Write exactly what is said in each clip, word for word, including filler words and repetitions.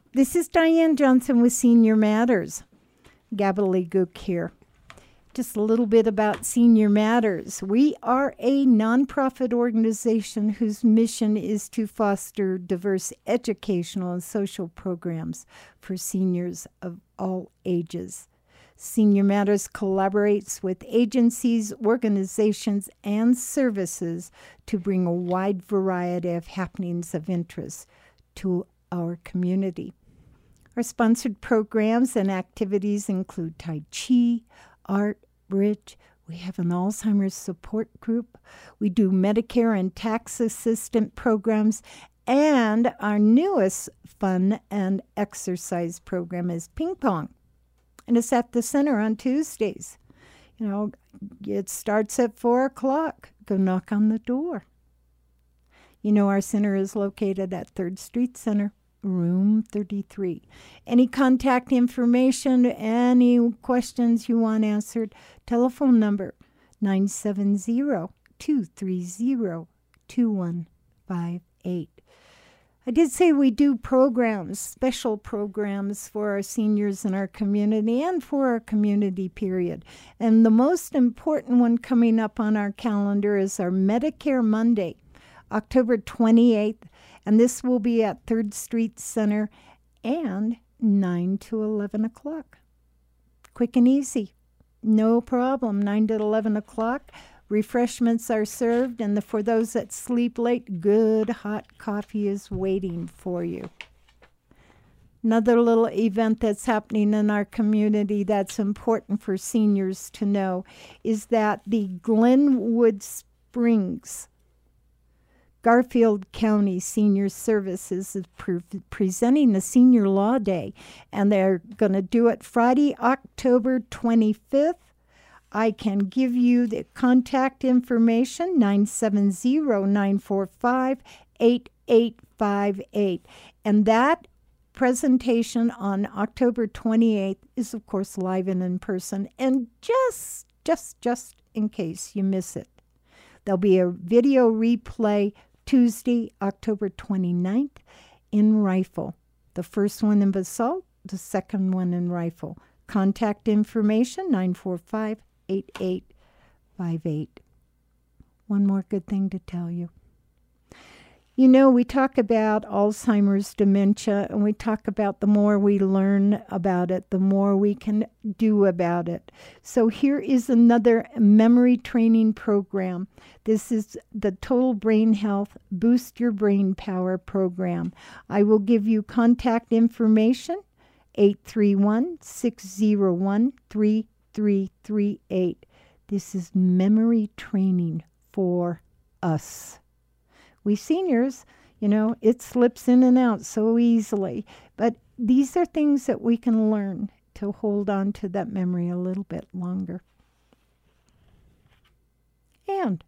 This is Diane Johnson with Senior Matters. Gabbledygook here. Just a little bit about Senior Matters. We are a nonprofit organization whose mission is to foster diverse educational and social programs for seniors of all ages. Senior Matters collaborates with agencies, organizations, and services to bring a wide variety of happenings of interest to our community. Our sponsored programs and activities include Tai Chi, art, bridge. We have an Alzheimer's support group. We do Medicare and tax assistant programs. And our newest fun and exercise program is ping pong. And it's at the center on Tuesdays. You know, it starts at four o'clock. Go knock on the door. You know, our center is located at third Street Center, room thirty-three. Any contact information, any questions you want answered, telephone number nine seven zero, two three zero, two one five eight. I did say we do programs, special programs for our seniors in our community and for our community period. And the most important one coming up on our calendar is our Medicare Monday, October twenty-eighth. And this will be at third Street Center and nine to eleven o'clock. Quick and easy. No problem. nine to eleven o'clock. Refreshments are served. And the, for those that sleep late, good hot coffee is waiting for you. Another little event that's happening in our community that's important for seniors to know is that the Glenwood Springs Garfield County Senior Services is pre- presenting the Senior Law Day, and they're going to do it Friday, October twenty-fifth. I can give you the contact information, nine seven zero, nine four five, eight eight five eight. And that presentation on October twenty-eighth is, of course, live and in person. And just, just, just in case you miss it, there'll be a video replay Tuesday, October twenty-ninth in Rifle. The first one in Basalt, the second one in Rifle. Contact information, nine four five, eight eight five eight. One more good thing to tell you. You know, we talk about Alzheimer's dementia, and we talk about the more we learn about it, the more we can do about it. So here is another memory training program. This is the Total Brain Health Boost Your Brain Power program. I will give you contact information, eight three one, six zero one, three three three eight. This is memory training for us. We seniors, you know, it slips in and out so easily. But these are things that we can learn to hold on to that memory a little bit longer. And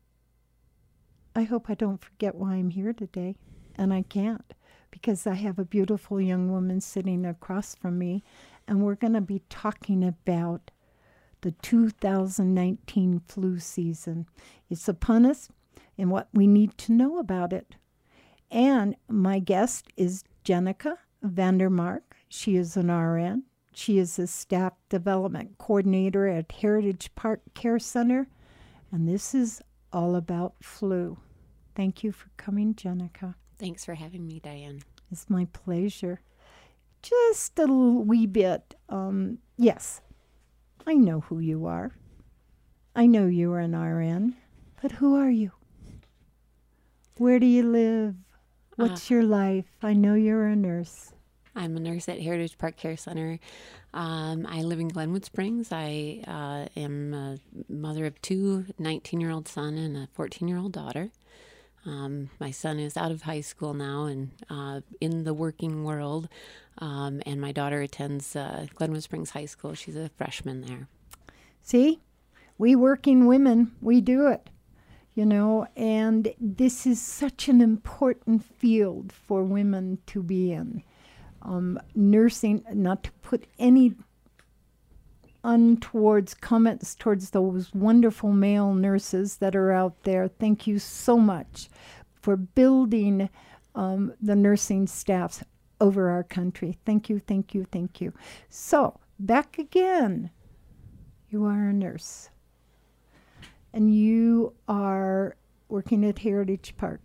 I hope I don't forget why I'm here today. And I can't, because I have a beautiful young woman sitting across from me, and we're going to be talking about the two thousand nineteen flu season. It's upon us, and what we need to know about it. And my guest is Jenica Vandermark. She is an R N. She is a staff development coordinator at Heritage Park Care Center. And this is all about flu. Thank you for coming, Jenica. Thanks for having me, Diane. It's my pleasure. Just a little wee bit. Um, yes, I know who you are. I know you are an R N. But who are you? Where do you live? What's uh, your life? I know you're a nurse. I'm a nurse at Heritage Park Care Center. Um, I live in Glenwood Springs. I uh, am a mother of two, nineteen-year-old son and a fourteen-year-old daughter. Um, my son is out of high school now and uh, in the working world, um, and my daughter attends uh, Glenwood Springs High School. She's a freshman there. See, we working women, we do it. You know, and this is such an important field for women to be in. Um, nursing, not to put any untowards comments towards those wonderful male nurses that are out there. Thank you so much for building um, the nursing staffs. over our country. Thank you, thank you, thank you. So, back again. You are a nurse. And you are working at Heritage Park.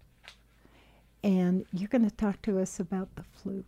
And you're going to talk to us about the flu.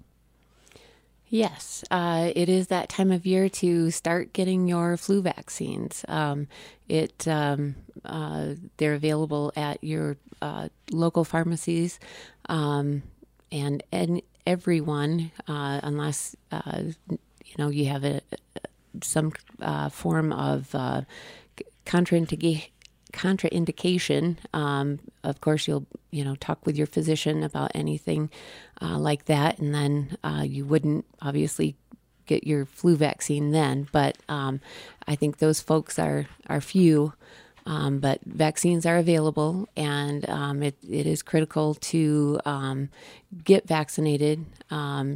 Yes, uh, it is that time of year to start getting your flu vaccines. Um, it um, uh, they're available at your uh, local pharmacies, um, and and everyone, uh, unless uh, you know you have a, some uh, form of uh, contraindication. contraindication. Um, of course, you'll, you know, talk with your physician about anything uh, like that, and then uh, you wouldn't obviously get your flu vaccine then. But um, I think those folks are are few. Um, but vaccines are available, and um, it it is critical to um, get vaccinated. Um,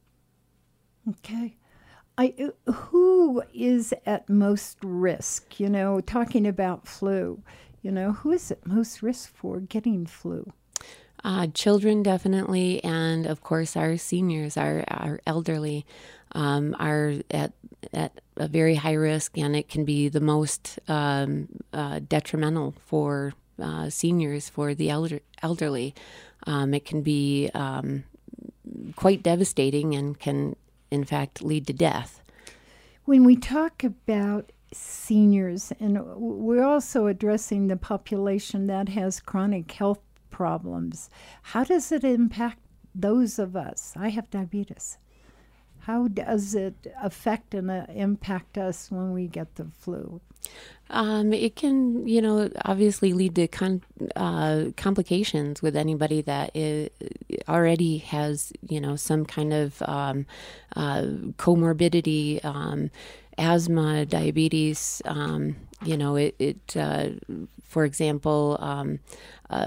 okay. I, who is at most risk, you know, talking about flu, you know, who is at most risk for getting flu? Uh, children, definitely, and of course our seniors, our, our elderly, um, are at at a very high risk, and it can be the most um, uh, detrimental for uh, seniors, for the elder, elderly. Um, it can be um, quite devastating and can, in fact, lead to death. When we talk about seniors, and we're also addressing the population that has chronic health problems, how does it impact those of us? I have diabetes. How does it affect and uh, impact us when we get the flu? Um, it can, you know, obviously lead to con- uh, complications with anybody that is, already has, you know, some kind of um, uh, comorbidity, um, asthma, diabetes. Um, you know, it, it uh, for example, um, uh,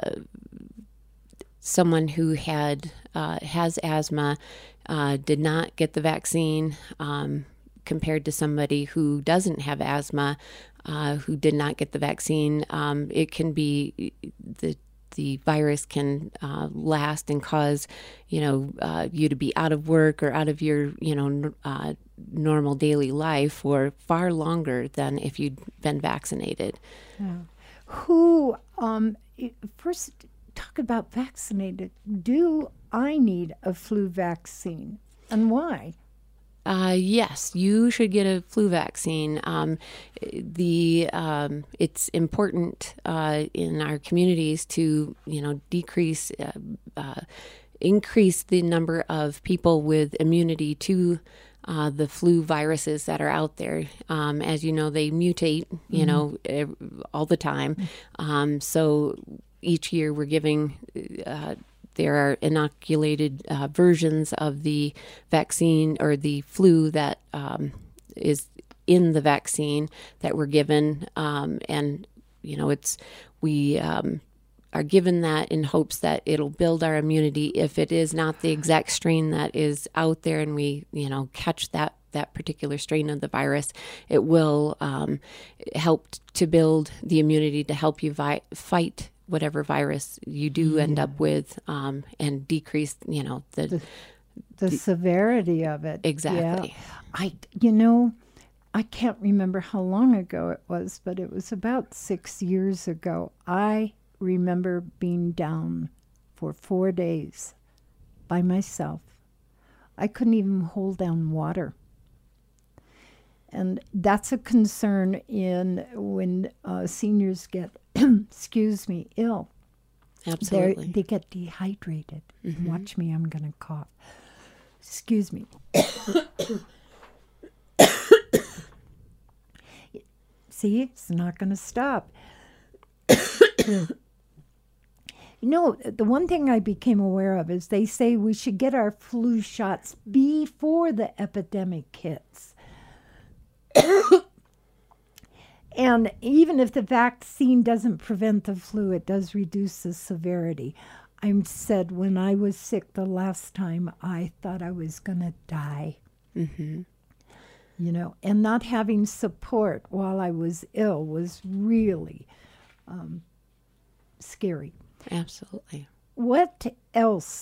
someone who had uh, has asthma uh, did not get the vaccine. Um, compared to somebody who doesn't have asthma, uh, who did not get the vaccine, um, it can be the the virus can uh, last and cause, you know, uh, you to be out of work or out of your, you know, uh, normal daily life for far longer than if you'd been vaccinated. Yeah. Who, um, first, talk about vaccinated. Do I need a flu vaccine, and why? Uh, yes, you should get a flu vaccine. Um, the um, it's important uh, in our communities to, you know, decrease, uh, uh, increase the number of people with immunity to uh, the flu viruses that are out there. Um, as you know, they mutate, you mm-hmm. know, ev- all the time. Um, so each year we're giving. Uh, There are inoculated uh, versions of the vaccine or the flu that um, is in the vaccine that we're given, um, and you know, it's we um, are given that in hopes that it'll build our immunity if it is not the exact strain that is out there, and we you know catch that that particular strain of the virus. It will um, help to build the immunity to help you vi- fight. whatever virus you do end yeah. up with, um, and decrease, you know, the, the, the the severity of it. Exactly. Yeah. I, you know, I can't remember how long ago it was, but it was about six years ago. I remember being down for four days by myself. I couldn't even hold down water. And that's a concern in when uh, seniors get excuse me, ill. Absolutely. They're, they get dehydrated. Mm-hmm. Watch me, I'm going to cough. Excuse me. See, it's not going to stop. You know, the one thing I became aware of is they say we should get our flu shots before the epidemic hits. And even if the vaccine doesn't prevent the flu, it does reduce the severity. I said when I was sick the last time, I thought I was going to die. Mm-hmm. You know, and not having support while I was ill was really um, scary. Absolutely. What else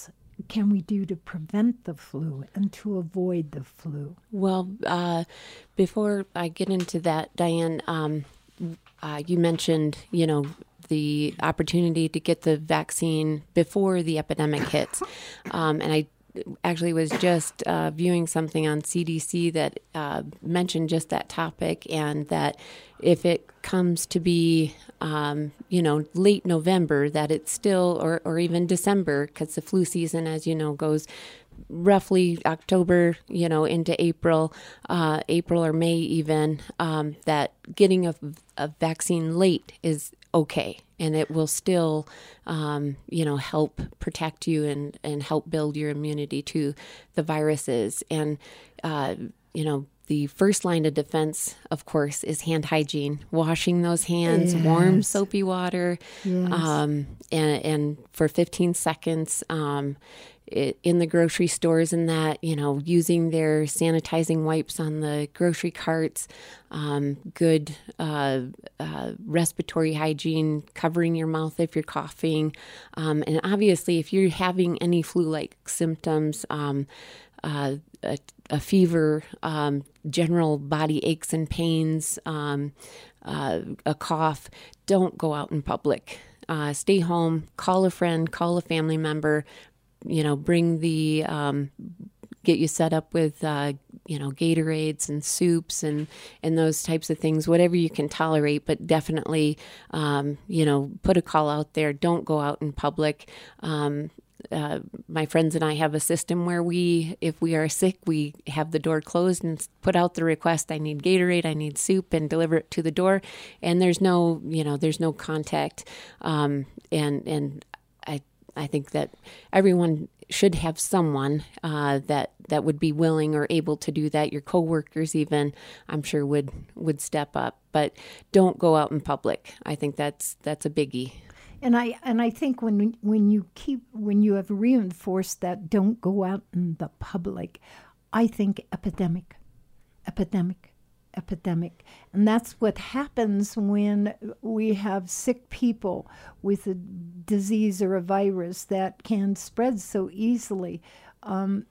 can we do to prevent the flu and to avoid the flu? Well, uh, before I get into that, Diane, um, uh, you mentioned, you know, the opportunity to get the vaccine before the epidemic hits. Um, and I actually was just uh, viewing something on C D C that uh, mentioned just that topic, and that if it comes to be, um, you know, late November, that it's still, or, or even December, because the flu season, as you know, goes roughly October, you know, into April, uh, April or May even, um, that getting a, a vaccine late is okay. And it will still, um, you know, help protect you and, and help build your immunity to the viruses. And, uh, you know, the first line of defense, of course, is hand hygiene, washing those hands, yes. warm, soapy water, yes. um, and, and for fifteen seconds, um, it, in the grocery stores and that, you know, using their sanitizing wipes on the grocery carts, um, good uh, uh, respiratory hygiene, covering your mouth if you're coughing. Um, and obviously, if you're having any flu-like symptoms, um, uh, a, a fever, um, general body aches and pains, um, uh, a cough, don't go out in public. Uh, stay home, call a friend, call a family member, you know, bring the, um, get you set up with, uh, you know, Gatorades and soups and, and those types of things, whatever you can tolerate, but definitely, um, you know, put a call out there. Don't go out in public. Um, Uh, my friends and I have a system where we, if we are sick, we have the door closed and put out the request, I need Gatorade, I need soup, and deliver it to the door. And there's no, you know, there's no contact. Um, and, and I, I think that everyone should have someone, uh, that, that would be willing or able to do that. Your coworkers even, I'm sure would, would step up, but don't go out in public. I think that's, that's a biggie. And I and I think when when you keep when you have reinforced that don't go out in the public, I think epidemic, epidemic, epidemic, and that's what happens when we have sick people with a disease or a virus that can spread so easily. Um,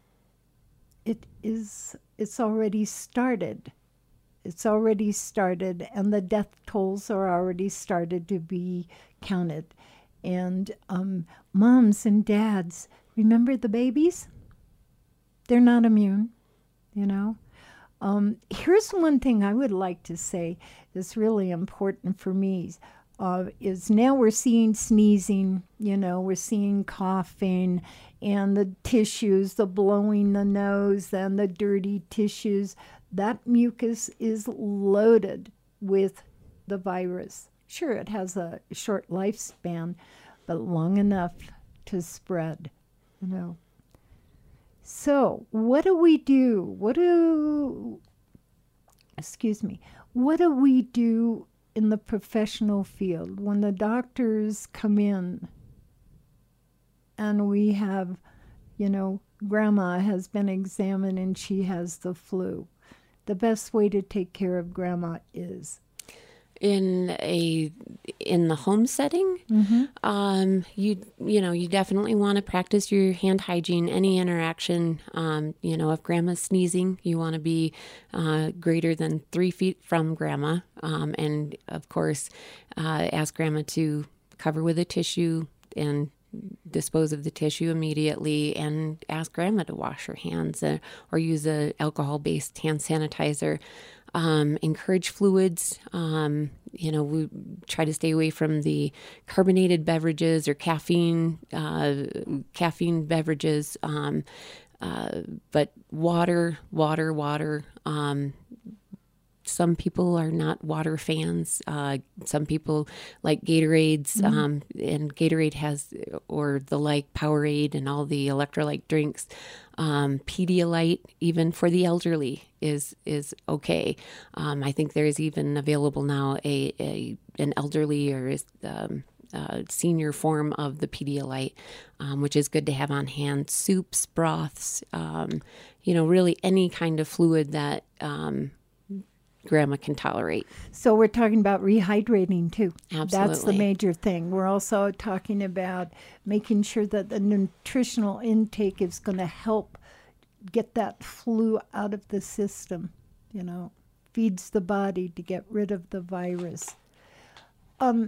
it is it's already started. It's already started, and the death tolls are already started to be counted. And um, moms and dads, remember the babies? They're not immune, you know. Um, here's one thing I would like to say that's really important for me, uh, is now we're seeing sneezing, you know, we're seeing coughing, and the tissues, the blowing the nose, and the dirty tissues. That mucus is loaded with the virus. Sure, it has a short lifespan, but long enough to spread, you know. So what do we do? What do, excuse me, what do we do in the professional field when the doctors come in and we have, you know, grandma has been examined and she has the flu? The best way to take care of grandma is in a in the home setting. Mm-hmm. Um, you you know you definitely want to practice your hand hygiene. Any interaction, um, you know, if grandma's sneezing, you want to be uh, greater than three feet from grandma, um, and of course, uh, ask grandma to cover with a tissue and dispose of the tissue immediately, and ask grandma to wash her hands, uh, or use a alcohol-based hand sanitizer. Um, encourage fluids. Um, you know, we try to stay away from the carbonated beverages or caffeine, uh, caffeine beverages. Um, uh, but water, water, water. Um, Some people are not water fans. Uh, some people like Gatorades, mm-hmm. um, and Gatorade has, or the like Powerade and all the electrolyte drinks. Um, Pedialyte, even for the elderly, is is okay. Um, I think there is even available now a, a an elderly or um, uh, senior form of the Pedialyte, um, which is good to have on hand. Soups, broths, um, you know, really any kind of fluid that. Um, grandma can tolerate. So we're talking about rehydrating too. Absolutely. That's the major thing. We're also talking about making sure that the nutritional intake is going to help get that flu out of the system, you know, feeds the body to get rid of the virus. Um,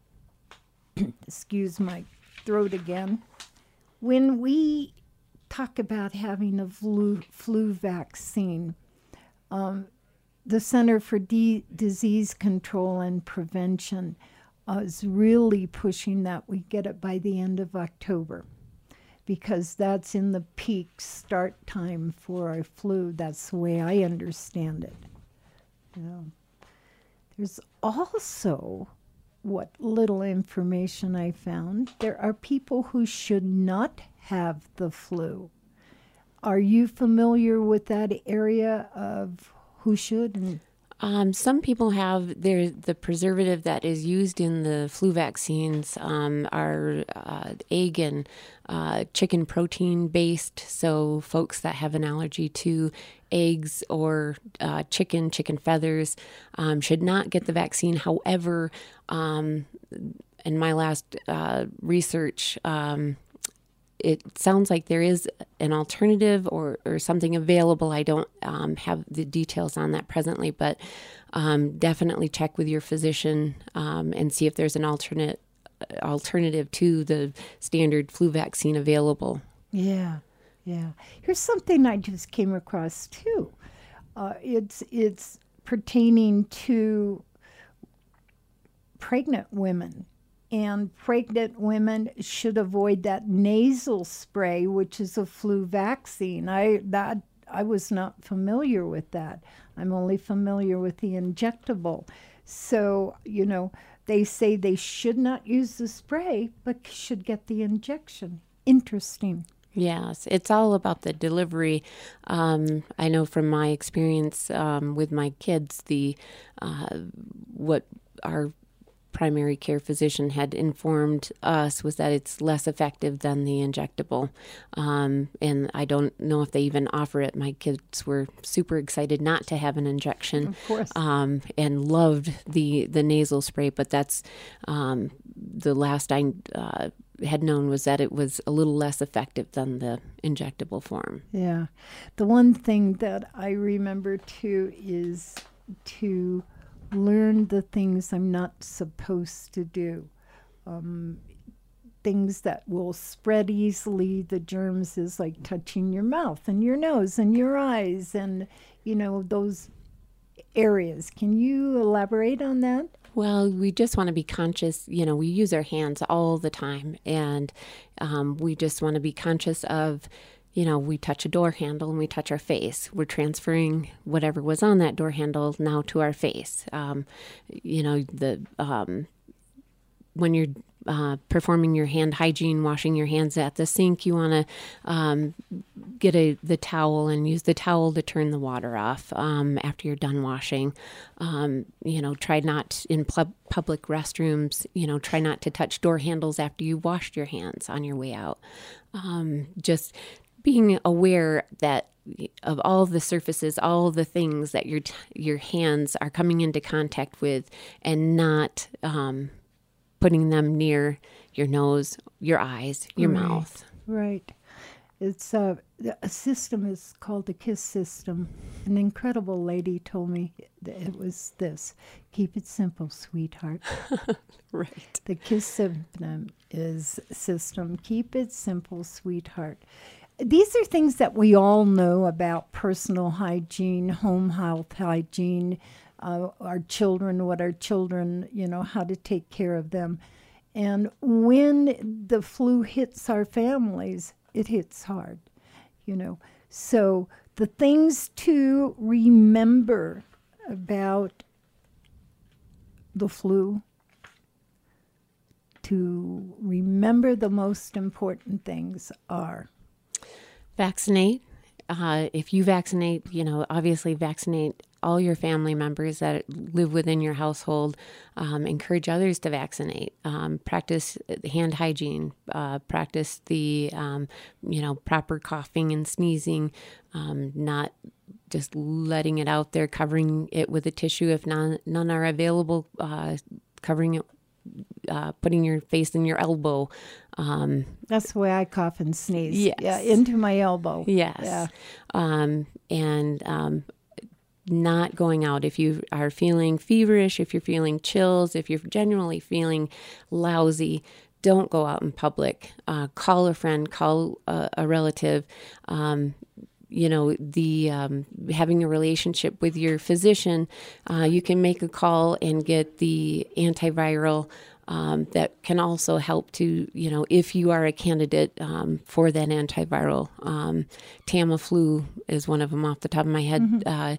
excuse my throat again. When we talk about having a flu, flu vaccine, um, the Center for D- Disease Control and Prevention uh, is really pushing that we get it by the end of October, because that's in the peak start time for our flu. That's the way I understand it. You know, there's also, what little information I found, there are people who should not have the flu. Are you familiar with that area of who should? And Um, some people have their the preservative that is used in the flu vaccines um, are uh, egg and uh, chicken protein based. So folks that have an allergy to eggs or uh, chicken, chicken feathers, um, should not get the vaccine. However, um, in my last uh, research, um, it sounds like there is an alternative or, or something available. I don't um, have the details on that presently, but um, definitely check with your physician um, and see if there's an alternate alternative to the standard flu vaccine available. yeah, yeah. Here's something I just came across too. Uh, it's it's pertaining to pregnant women. And pregnant women should avoid that nasal spray, which is a flu vaccine. I that I was not familiar with that. I'm only familiar with the injectable. So, you know, they say they should not use the spray, but should get the injection. Interesting. Yes, it's all about the delivery. Um, I know from my experience um, with my kids, the uh, what our primary care physician had informed us was that it's less effective than the injectable. Um, and I don't know if they even offer it. My kids were super excited not to have an injection. Of course. Um, and loved the, the nasal spray, but that's um, the last I uh, had known was that it was a little less effective than the injectable form. Yeah. The one thing that I remember too is to learn the things I'm not supposed to do. Um, things that will spread easily, the germs, is like touching your mouth and your nose and your eyes and, you know, those areas. Can you elaborate on that? Well, we just want to be conscious. You know, we use our hands all the time, and um, we just want to be conscious of, you know, we touch a door handle and we touch our face. We're transferring whatever was on that door handle now to our face. Um, you know, the um, when you're uh, performing your hand hygiene, washing your hands at the sink, you want to um, get a the towel and use the towel to turn the water off um, after you're done washing. Um, you know, try not in pub- public restrooms. You know, try not to touch door handles after you've washed your hands on your way out. Um, just being aware that of all the surfaces, all the things that your t- your hands are coming into contact with, and not um, putting them near your nose, your eyes, your Right. mouth. Right. It's uh, a system is called the KISS system. An incredible lady told me it was this: keep it simple, sweetheart. Right. The KISS system is system. Keep it simple, sweetheart. These are things that we all know about personal hygiene, home health hygiene, uh, our children, what our children, you know, how to take care of them. And when the flu hits our families, it hits hard, you know. So the things to remember about the flu, to remember the most important things are: Vaccinate. Uh, if you vaccinate, you know, obviously vaccinate all your family members that live within your household. Um, encourage others to vaccinate. Um, practice hand hygiene. Uh, practice the, um, you know, proper coughing and sneezing. Um, not just letting it out there, covering it with a tissue if none, none are available, uh, covering it, uh, putting your face in your elbow. Um, That's the way I cough and sneeze. Yes. Yeah, into my elbow. Yes. Yeah. Um, and um, not going out. If you are feeling feverish, if you're feeling chills, if you're generally feeling lousy, don't go out in public. Uh, call a friend, call a, a relative. Um, you know, the um, having a relationship with your physician, uh, you can make a call and get the antiviral um, that can also help to, you know, if you are a candidate um, for that antiviral. Um, Tamiflu is one of them off the top of my head, mm-hmm. uh,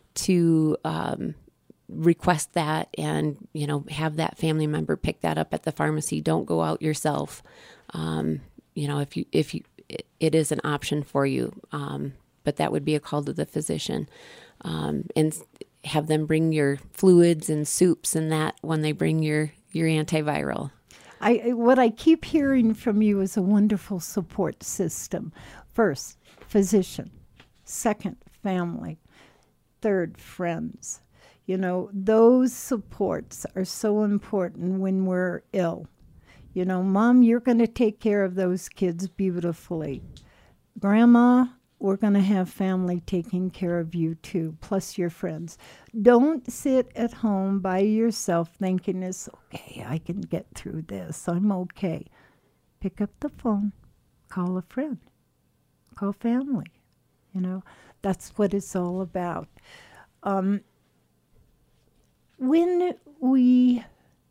to um, request that and, you know, have that family member pick that up at the pharmacy. Don't go out yourself. Um, you know, if you, if you, it, it is an option for you. Um, but that would be a call to the physician, um, and have them bring your fluids and soups and that when they bring your, your antiviral. I, what I keep hearing from you is a wonderful support system. First, physician. Second, family. Third, friends. You know, those supports are so important when we're ill. You know, Mom, you're going to take care of those kids beautifully. Grandma, we're going to have family taking care of you too, plus your friends. Don't sit at home by yourself thinking it's okay, I can get through this, I'm okay. Pick up the phone, call a friend, call family. You know, that's what it's all about. Um, when we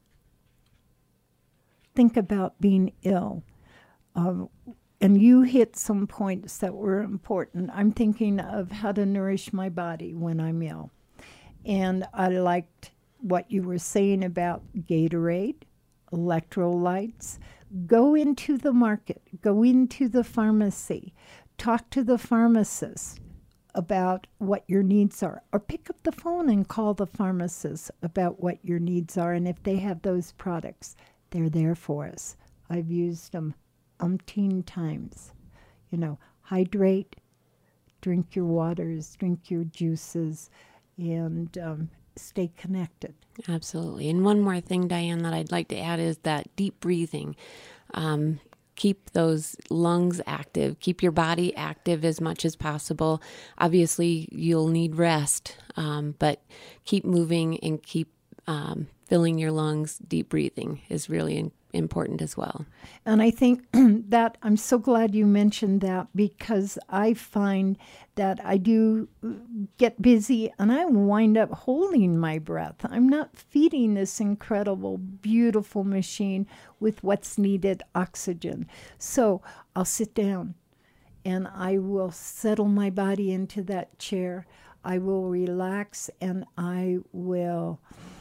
think about being ill, uh, and you hit some points that were important. I'm thinking of how to nourish my body when I'm ill. And I liked what you were saying about Gatorade, electrolytes. Go into the market, go into the pharmacy, talk to the pharmacist about what your needs are, or pick up the phone and call the pharmacist about what your needs are. And if they have those products, they're there for us. I've used them umpteen times. You know, hydrate, drink your waters, drink your juices, and um, stay connected. Absolutely. And one more thing, Diane, that I'd like to add is that deep breathing. Um, keep those lungs active. Keep your body active as much as possible. Obviously, you'll need rest, um, but keep moving and keep um, filling your lungs. Deep breathing is really important. important as well. And I think that I'm so glad you mentioned that, because I find that I do get busy and I wind up holding my breath. I'm not feeding this incredible, beautiful machine with what's needed, oxygen. So I'll sit down and I will settle my body into that chair. I will relax and I will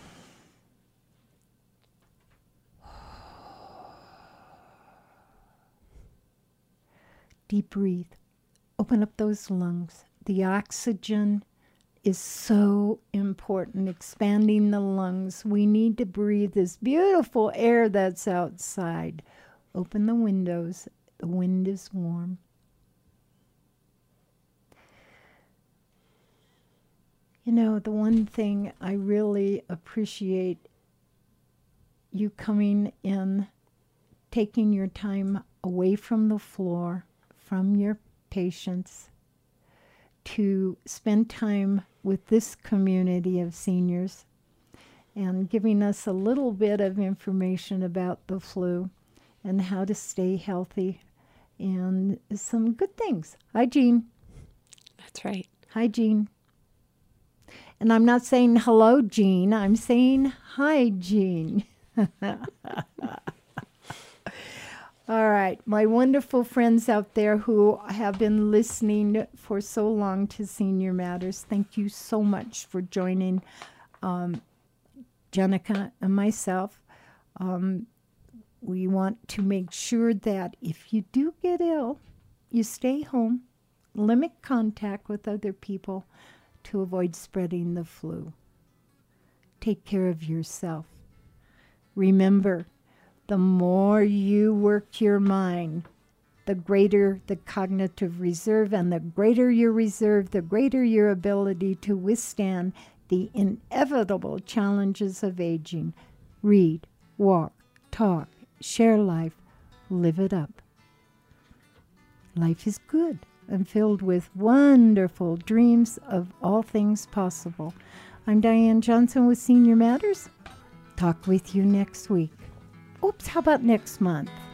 deep breathe. Open up those lungs. The oxygen is so important, expanding the lungs. We need to breathe this beautiful air that's outside. Open the windows. The wind is warm. You know, the one thing I really appreciate you coming in, taking your time away from the floor, from your patients, to spend time with this community of seniors and giving us a little bit of information about the flu and how to stay healthy and some good things. Hi, Jean. That's right. Hi, Jean. And I'm not saying hello, Jean. I'm saying hi, Jean. All right, my wonderful friends out there who have been listening for so long to Senior Matters, thank you so much for joining um, Jenica and myself. Um, we want to make sure that if you do get ill, you stay home, limit contact with other people, to avoid spreading the flu. Take care of yourself. Remember, the more you work your mind, the greater the cognitive reserve, and the greater your reserve, the greater your ability to withstand the inevitable challenges of aging. Read, walk, talk, share life, live it up. Life is good and filled with wonderful dreams of all things possible. I'm Diane Johnson with Senior Matters. Talk with you next week. Oops, how about next month?